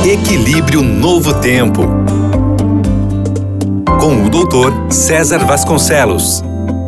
Equilíbrio Novo Tempo, com o Dr. César Vasconcelos.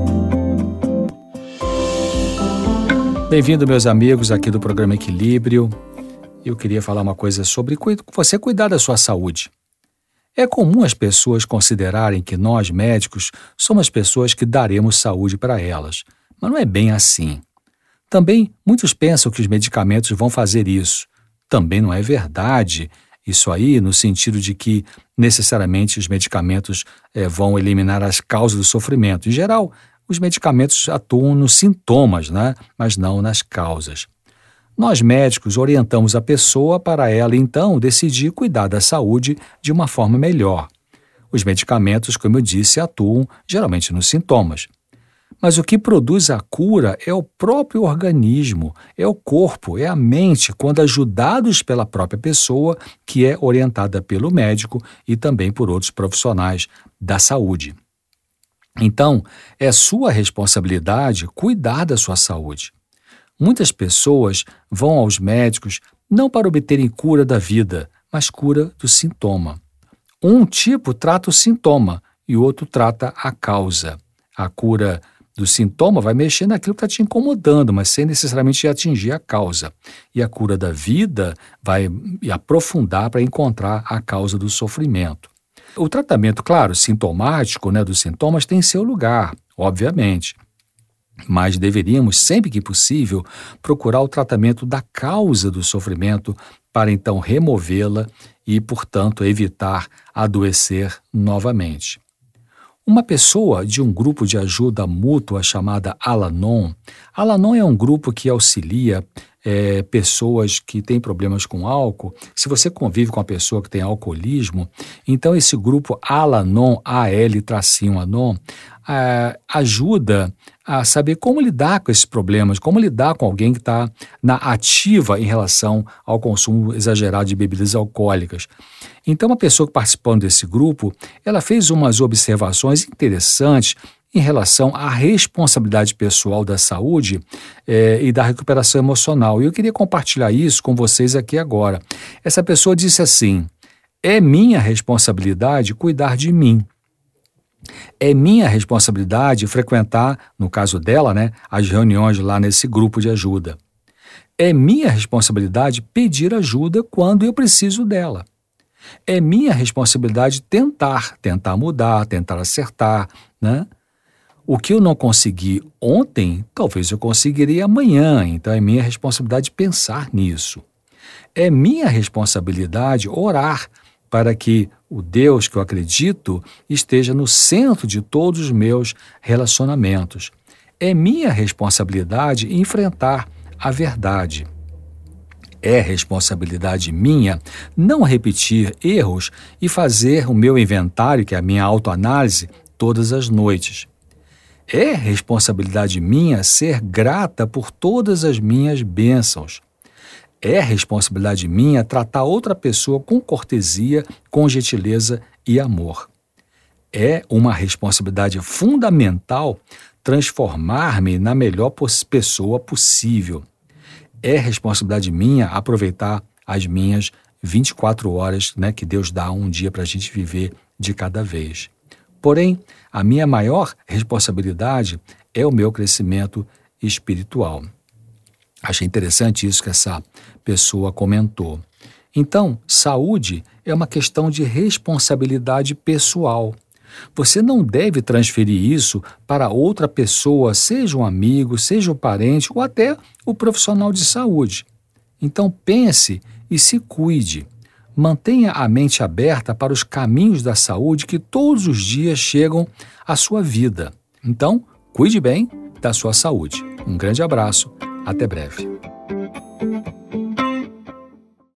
Bem-vindo, meus amigos, aqui do programa Equilíbrio. Eu queria falar uma coisa sobre você cuidar da sua saúde. É comum as pessoas considerarem que nós, médicos, somos pessoas que daremos saúde para elas, mas não é bem assim. Também muitos pensam que os medicamentos vão fazer isso. Também não é verdade isso aí, no sentido de que necessariamente os medicamentos vão eliminar as causas do sofrimento. Em geral, os medicamentos atuam nos sintomas, né? Mas não nas causas. Nós médicos orientamos a pessoa para ela, então, decidir cuidar da saúde de uma forma melhor. Os medicamentos, como eu disse, atuam geralmente nos sintomas. Mas o que produz a cura é o próprio organismo, é o corpo, é a mente, quando ajudados pela própria pessoa, que é orientada pelo médico e também por outros profissionais da saúde. Então, é sua responsabilidade cuidar da sua saúde. Muitas pessoas vão aos médicos não para obterem cura da vida, mas cura do sintoma. Um tipo trata o sintoma e o outro trata a causa. A cura do sintoma vai mexer naquilo que está te incomodando, mas sem necessariamente atingir a causa. E a cura da vida vai aprofundar para encontrar a causa do sofrimento. O tratamento, claro, sintomático, dos sintomas tem seu lugar, obviamente. Mas deveríamos, sempre que possível, procurar o tratamento da causa do sofrimento para então removê-la e, portanto, evitar adoecer novamente. Uma pessoa de um grupo de ajuda mútua chamada Al-Anon. Al-Anon é um grupo que auxilia pessoas que têm problemas com álcool. Se você convive com uma pessoa que tem alcoolismo, então esse grupo Al-Anon, AL-Anon, ajuda a saber como lidar com esses problemas, como lidar com alguém que está na ativa em relação ao consumo exagerado de bebidas alcoólicas. Então, uma pessoa que participando desse grupo, ela fez umas observações interessantes em relação à responsabilidade pessoal da saúde e da recuperação emocional. E eu queria compartilhar isso com vocês aqui agora. Essa pessoa disse assim: é minha responsabilidade cuidar de mim. É minha responsabilidade frequentar, no caso dela, as reuniões lá nesse grupo de ajuda. É minha responsabilidade pedir ajuda quando eu preciso dela. É minha responsabilidade tentar mudar, tentar acertar, O que eu não consegui ontem, talvez eu conseguiria amanhã, então é minha responsabilidade pensar nisso. É minha responsabilidade orar para que o Deus que eu acredito esteja no centro de todos os meus relacionamentos. É minha responsabilidade enfrentar a verdade. É responsabilidade minha não repetir erros e fazer o meu inventário, que é a minha autoanálise, todas as noites. É responsabilidade minha ser grata por todas as minhas bênçãos. É responsabilidade minha tratar outra pessoa com cortesia, com gentileza e amor. É uma responsabilidade fundamental transformar-me na melhor pessoa possível. É responsabilidade minha aproveitar as minhas 24 horas, que Deus dá um dia para a gente viver de cada vez. Porém, a minha maior responsabilidade é o meu crescimento espiritual. Achei interessante isso que essa pessoa comentou. Então, saúde é uma questão de responsabilidade pessoal. Você não deve transferir isso para outra pessoa, seja um amigo, seja um parente ou até o profissional de saúde. Então pense e se cuide. Mantenha a mente aberta para os caminhos da saúde que todos os dias chegam à sua vida. Então, cuide bem da sua saúde. Um grande abraço, até breve.